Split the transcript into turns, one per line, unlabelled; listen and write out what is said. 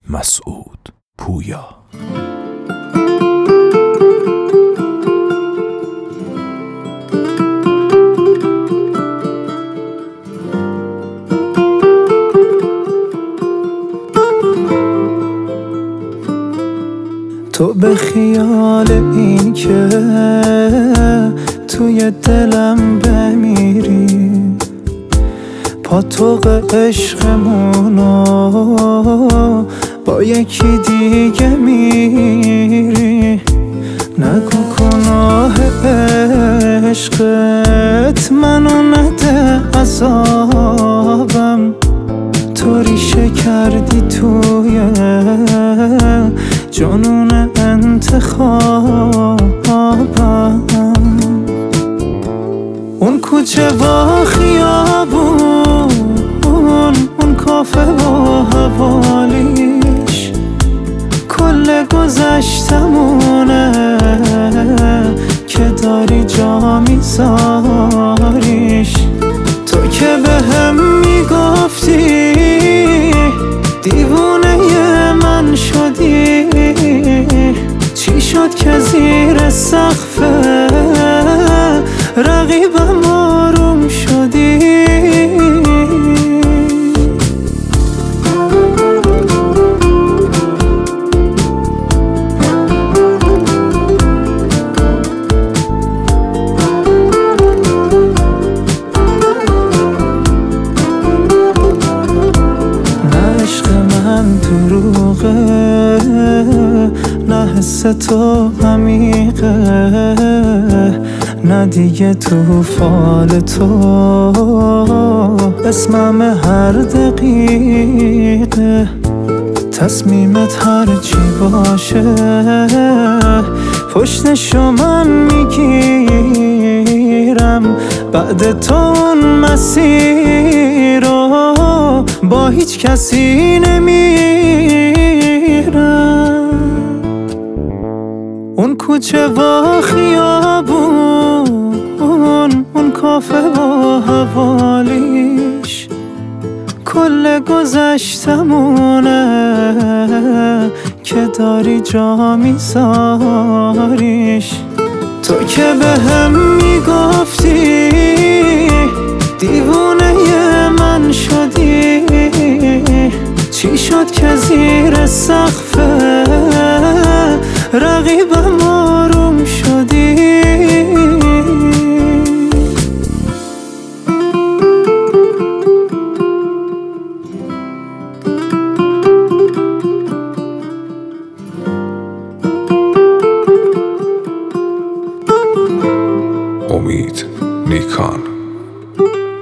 مسعود پویا.
تو به خیال این که توی دلم بمیری، پاتوق عشقمونو با یکی دیگه میری. نگو گناه عشقت منو نده عذابم، تو ریشه کردی توی جنون انتخابم. اون کوچه و خیابون، اون کافه و حوالیش، کل گذشتمونه که داری جا میذاریش. تو که به هم میگفتی دیوونه من شدی، چی شد که زیر سقف رقیبم آروم شدی؟ دروغه نه حس تو عمیقه، نه دیگه تو فال تو اسمم هر دقیقه. تصمیمت هر چی باشه پشتشو من میگیرم، بعد تو اون مسیر رو با هیچ کسی نمیرم. اون کوچه و خیابون، اون کافه و حوالیش، کل گذشتمونه که داری جا میذاریش. تو که به هم میگفتی دیوونه من شدی، چی شد که زیر سقف رقیبم آروم شدی؟
امید نیکان.